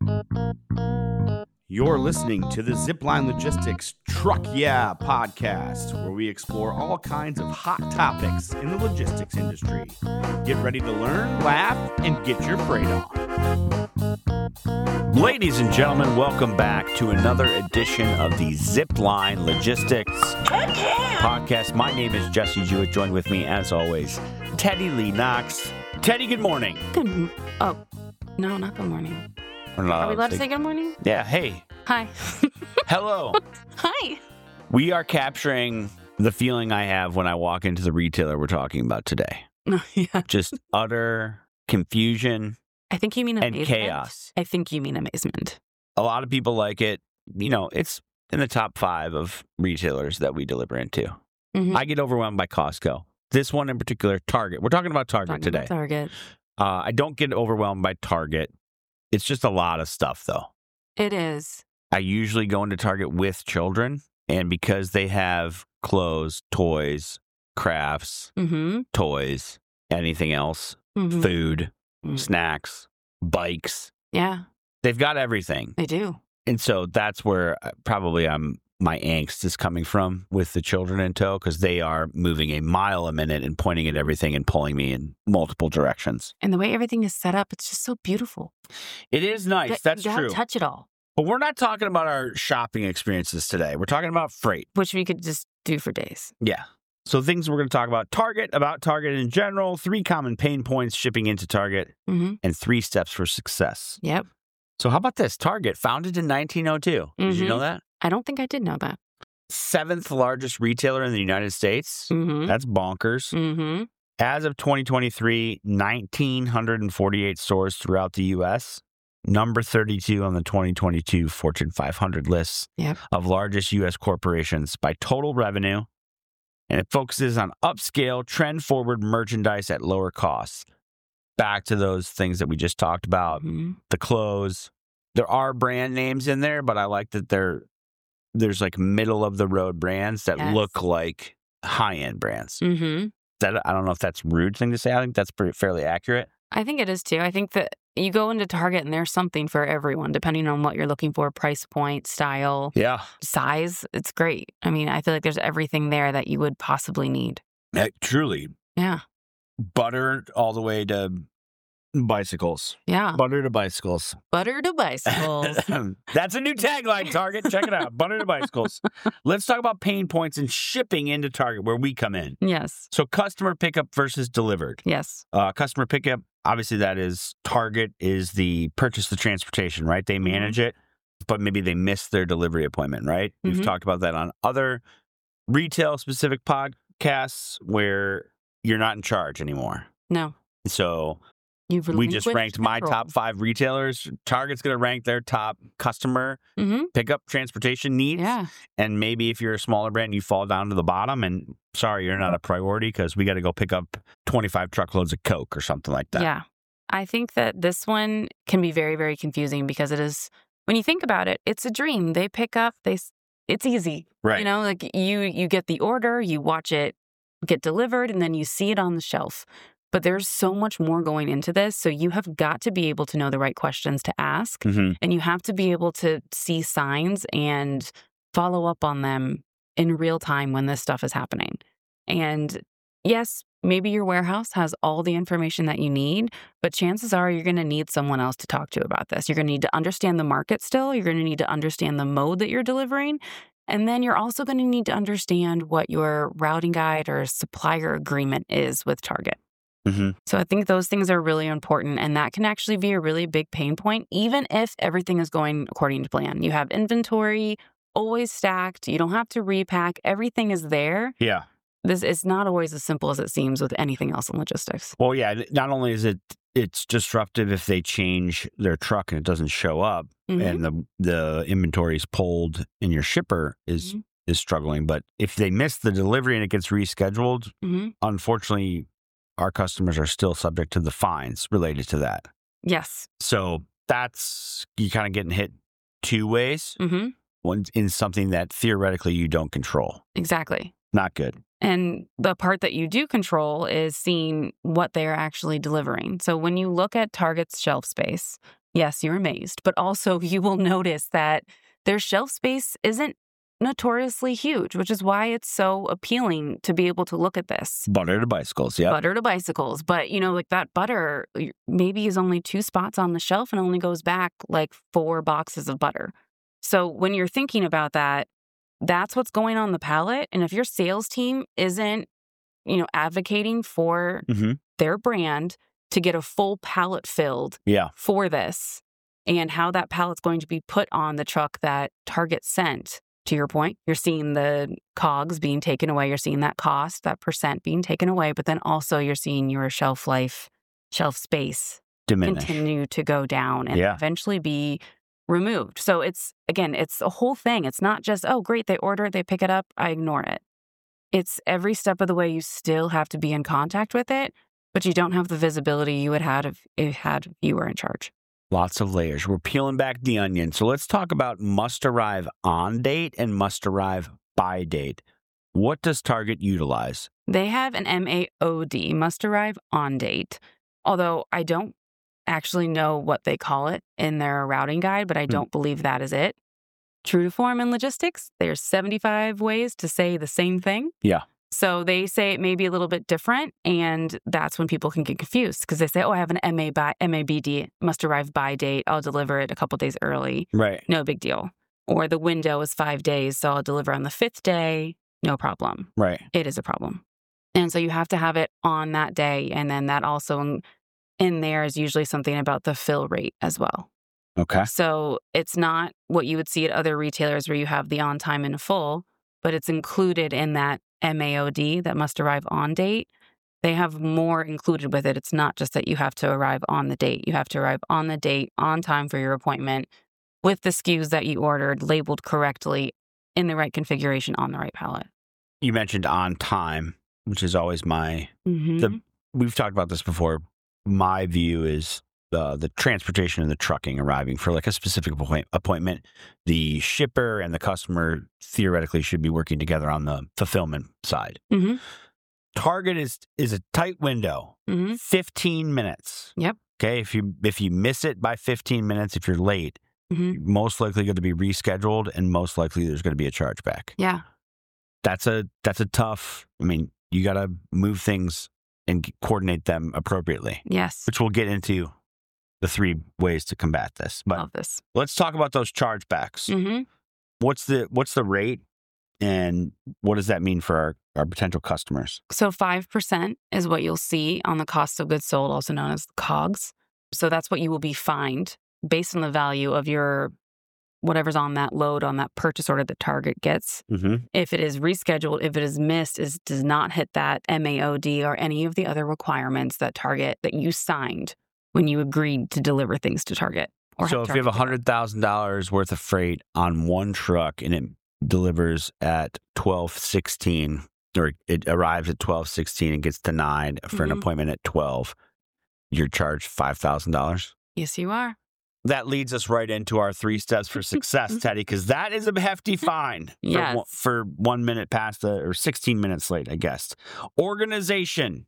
You're listening to the Zipline Logistics Truck Yeah podcast, where we explore all kinds of hot topics in the logistics industry. Get ready to learn, laugh, and get your freight on. Ladies and gentlemen, welcome back to another edition of the Zipline Logistics podcast. My name is Jesse Jewett. Joined with me, as always, Teddy Lee Knox. Teddy, good morning. No, not good morning. No, Are we allowed to say good morning? Yeah, hey. Hi. Hello. Hi. We are capturing the feeling I have when I walk into the retailer we're talking about today. Yeah. Just utter confusion I think you mean and amazement. chaos. I think you mean amazement. A lot of people like it. You know, it's in the top 5 of retailers that we deliver into. Mhm. I get overwhelmed by Costco. This one in particular, Target. We're talking about Target Talking about today. Target. I don't get overwhelmed by Target. It's just a lot of stuff, though. It is. I usually go into Target with children, and because they have clothes, toys, crafts, Mm-hmm. toys, anything else, Mm-hmm. food, Mm. snacks, bikes, Yeah, they've got everything. they do. And so that's where probably my angst is coming from with the children in tow, because they are moving a mile a minute and pointing at everything and pulling me in multiple directions. And the way everything is set up, it's just so beautiful. It is nice. That That's you gotta true. touch it all, But we're not talking about our shopping experiences today. We're talking about freight. which we could just do for days. Yeah. So things we're going to talk about about Target in general, 3 common pain points shipping into Target, Mm-hmm. and 3 steps for success. Yep. So how about this? Target, founded in 1902. Did you know that? I don't think I did know that. 7th largest retailer in the United States. Mm-hmm. That's bonkers. Mm-hmm. As of 2023, 1,948 stores throughout the U.S. Number 32 on the 2022 Fortune 500 list Yep. of largest U.S. corporations by total revenue. And it focuses on upscale, trend-forward merchandise at lower costs. Back to those things that we just talked about, Mm-hmm. the clothes. There are brand names in there, but I like that there's like middle-of-the-road brands that Yes. look like high-end brands. Mm-hmm. I don't know if that's a rude thing to say. I think that's fairly accurate. I think it is too. I think that you go into Target and there's something for everyone, depending on what you're looking for, price point, style, Yeah. size. It's great. I mean, I feel like there's everything there that you would possibly need. Truly. Yeah. Butter all the way to bicycles. Yeah. Butter to bicycles. Butter to bicycles. That's a new tagline, Target. Check it out. Butter to bicycles. Let's talk about pain points and shipping into Target, where we come in. Yes. So customer pickup versus delivered. Yes. Customer pickup, obviously that is Target is the purchase the transportation, right? They manage it, but maybe they missed their delivery appointment, right? We've Mhm. talked about that on other retail-specific podcasts where you're not in charge anymore. No. So You've we just relinquished ranked my control. top 5 retailers. Target's going to rank their top customer Mhm. pickup transportation needs. Yeah. And maybe if you're a smaller brand, you fall down to the bottom and sorry, you're not a priority because we got to go pick up 25 truckloads of Coke or something like that. Yeah. I think that this one can be very, very confusing because it is, when you think about it, it's a dream. They pick up, it's easy. Right. You know, like you get the order, you watch it get delivered, and then you see it on the shelf. But there's so much more going into this. So you have got to be able to know the right questions to ask. Mhm. And you have to be able to see signs and follow up on them in real time when this stuff is happening. And yes, maybe your warehouse has all the information that you need, but chances are you're going to need someone else to talk to about this. You're going to need to understand the market still. You're going to need to understand the mode that you're delivering. And then you're also going to need to understand what your routing guide or supplier agreement is with Target. Mhm. So I think those things are really important, and that can actually be a really big pain point, even if everything is going according to plan. You have inventory always stacked. You don't have to repack. Everything is there. Yeah. This is not always as simple as it seems with anything else in logistics. Well, yeah, not only is it's disruptive if they change their truck and it doesn't show up Mhm. and the inventory is pulled and your shipper is struggling, but if they miss the delivery and it gets rescheduled, Mhm. unfortunately our customers are still subject to the fines related to that. Yes. So that's, you kind of getting hit 2 ways. Mm-hmm. One in something that theoretically you don't control. Exactly. Not good. And the part that you do control is seeing what they're actually delivering. So when you look at Target's shelf space, yes, you're amazed, but also you will notice that their shelf space isn't notoriously huge, which is why it's so appealing to be able to look at this. Butter to bicycles, yeah. Butter to bicycles. But, like that butter maybe is only 2 spots on the shelf and only goes back like 4 boxes of butter. So when you're thinking about that, that's what's going on the pallet. And if your sales team isn't, advocating for their brand to get a full pallet filled for this and how that pallet's going to be put on the truck that Target sent, to your point, you're seeing the COGS being taken away. You're seeing that cost, that percent being taken away. But then also you're seeing your shelf life, shelf space continue to go down and eventually be removed. So it's a whole thing. It's not just, oh, great, they order it, they pick it up, I ignore it. It's every step of the way you still have to be in contact with it, but you don't have the visibility you would have if you were in charge. Lots of layers. We're peeling back the onion. So let's talk about must arrive on date and must arrive by date. What does Target utilize? They have an MAOD, must arrive on date. Although I don't actually know what they call it in their routing guide, but I don't believe that is it. True to form in logistics, there's 75 ways to say the same thing. Yeah. So they say it may be a little bit different, and that's when people can get confused because they say, oh, I have an MABD, must arrive by date. I'll deliver it a couple days early. Right. No big deal. Or the window is 5 days, so I'll deliver on the 5th day. No problem. Right. It is a problem. And so you have to have it on that day. And then that also in there is usually something about the fill rate as well. Okay. So it's not what you would see at other retailers where you have the on time and full, but it's included in that MAOD, that must arrive on date. They have more included with it. It's not just that you have to arrive on the date. You have to arrive on the date, on time for your appointment, with the SKUs that you ordered, labeled correctly, in the right configuration, on the right pallet. You mentioned on time, which is always we've talked about this before. My view is the transportation and the trucking arriving for like a specific appointment. The shipper and the customer theoretically should be working together on the fulfillment side. Target is a tight window, 15 minutes. Yep. Okay, if you miss it by 15 minutes, if you're late, you're most likely going to be rescheduled, and most likely there's going to be a chargeback. Yeah. That's a tough. I mean, you got to move things and coordinate them appropriately. Yes. Which we'll get into the 3 ways to combat this. But love this. Let's talk about those chargebacks. What's the rate, and what does that mean for our potential customers? So 5% is what you'll see on the cost of goods sold, also known as COGS. So that's what you will be fined based on the value of your whatever's on that load, on that purchase order that Target gets. If it is rescheduled, if it is missed, does not hit that MAOD or any of the other requirements that you signed when you agreed to deliver things to Target. So if you have $100,000 worth of freight on one truck and it delivers at 12:16, or it arrives at 12:16 and gets denied for an appointment at 12, you're charged $5,000? Yes, you are. That leads us right into our 3 steps for success, Teddy, because that is a hefty fine for 1 minute past or 16 minutes late, I guess. Organization.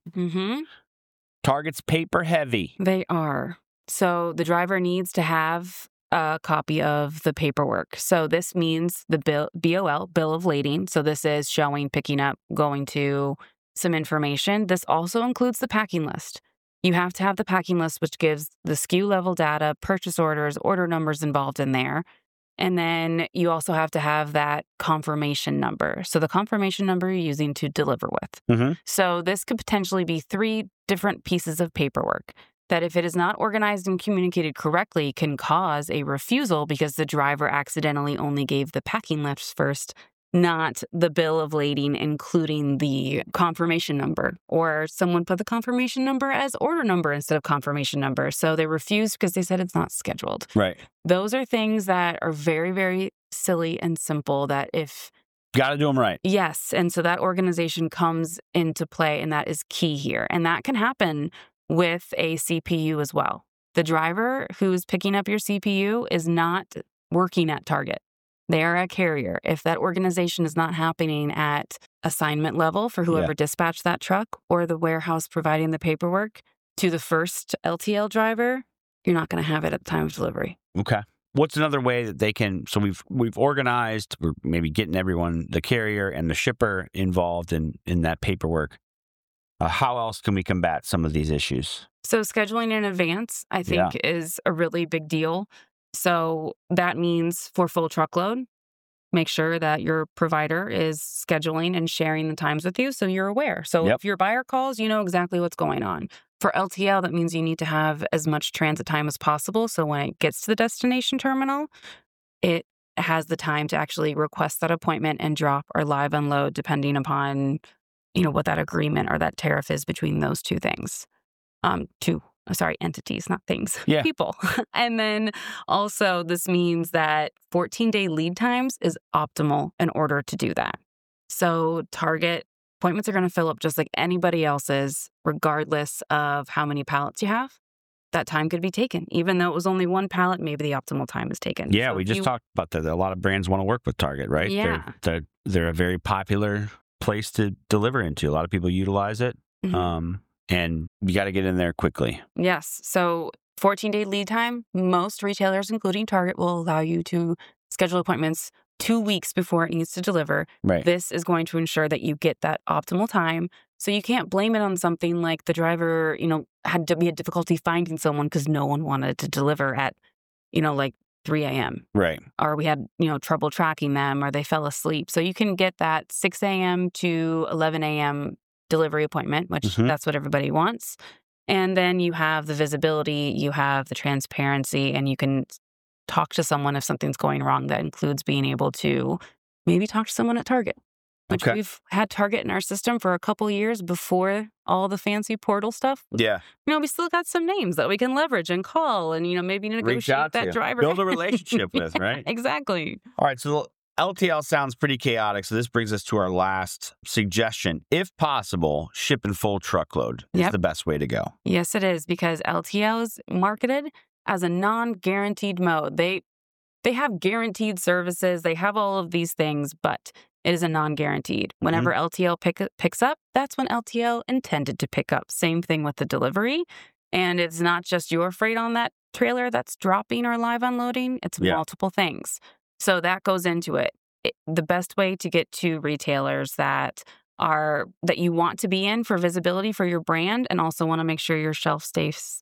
Target's paper heavy. They are. So the driver needs to have a copy of the paperwork. So this means the BOL, bill of lading. So this is showing, picking up, going to, some information. This also includes the packing list. You have to have the packing list, which gives the SKU level data, purchase orders, order numbers involved in there. And then you also have to have that confirmation number. So the confirmation number you're using to deliver with. So this could potentially be 3 different pieces of paperwork that, if it is not organized and communicated correctly, can cause a refusal because the driver accidentally only gave the packing list first, not the bill of lading, including the confirmation number. Or someone put the confirmation number as order number instead of confirmation number. So they refused because they said it's not scheduled. Right. Those are things that are very, very silly and simple that if... Got to do them right. Yes. And so that organization comes into play, and that is key here. And that can happen with a CPU as well. The driver who's picking up your CPU is not working at Target. They are a carrier. If that organization is not happening at assignment level for whoever dispatched that truck or the warehouse providing the paperwork to the first LTL driver, you're not going to have it at the time of delivery. Okay. What's another way that they can, so we've organized, we're maybe getting everyone, the carrier and the shipper involved in that paperwork. How else can we combat some of these issues? So scheduling in advance, I think, is a really big deal. So that means for full truckload, make sure that your provider is scheduling and sharing the times with you so you're aware. So if your buyer calls, you know exactly what's going on. For LTL, that means you need to have as much transit time as possible. So when it gets to the destination terminal, it has the time to actually request that appointment and drop or live unload depending upon, what that agreement or that tariff is between those two things. Entities, not things, people. And then also this means that 14-day lead times is optimal in order to do that. So Target appointments are going to fill up just like anybody else's, regardless of how many pallets you have. That time could be taken. Even though it was only one pallet, maybe the optimal time is taken. Yeah, so we just talked about that. A lot of brands want to work with Target, right? Yeah. They're a very popular place to deliver into. A lot of people utilize it. Mm-hmm. And you got to get in there quickly. Yes. So 14-day lead time, most retailers, including Target, will allow you to schedule appointments 2 weeks before it needs to deliver. Right. This is going to ensure that you get that optimal time. So you can't blame it on something like the driver, had difficulty finding someone because no one wanted to deliver at, 3 a.m. Right. Or we had, trouble tracking them or they fell asleep. So you can get that 6 a.m. to 11 a.m. delivery appointment, which that's what everybody wants. And then you have the visibility, you have the transparency, and you can talk to someone if something's going wrong. That includes being able to maybe talk to someone at Target, which we've had Target in our system for a couple of years before all the fancy portal stuff. Yeah. We still got some names that we can leverage and call and, maybe negotiate that driver. Build a relationship with, right? Exactly. All right. So LTL sounds pretty chaotic. So this brings us to our last suggestion. If possible, ship in full truckload is the best way to go. Yes, it is, because LTL is marketed as a non-guaranteed mode. They have guaranteed services. They have all of these things, but it is a non-guaranteed. Whenever LTL picks up, that's when LTL intended to pick up. Same thing with the delivery. And it's not just your freight on that trailer that's dropping or live unloading. It's multiple things. So that goes into it. The best way to get to retailers that you want to be in for visibility for your brand and also want to make sure your shelf space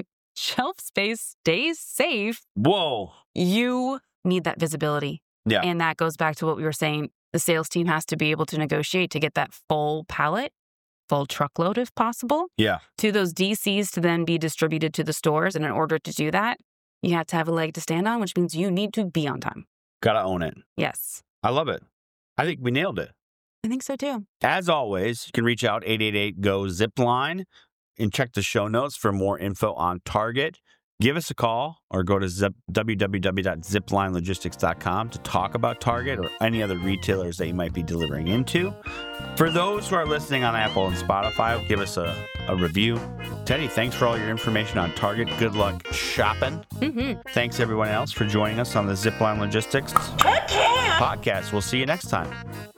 stays safe. Whoa. You need that visibility. Yeah. And that goes back to what we were saying. The sales team has to be able to negotiate to get that full pallet, full truckload if possible, to those DCs to then be distributed to the stores. And in order to do that, you have to have a leg to stand on, which means you need to be on time. Gotta own it. Yes. I love it. I think we nailed it. I think so too. As always, you can reach out 888-GO-ZIPLINE and check the show notes for more info on Target. Give us a call or go to www.ziplinelogistics.com to talk about Target or any other retailers that you might be delivering into. For those who are listening on Apple and Spotify, give us a review. Teddy, thanks for all your information on Target. Good luck shopping. Thanks, everyone else, for joining us on the Zipline Logistics podcast. We'll see you next time.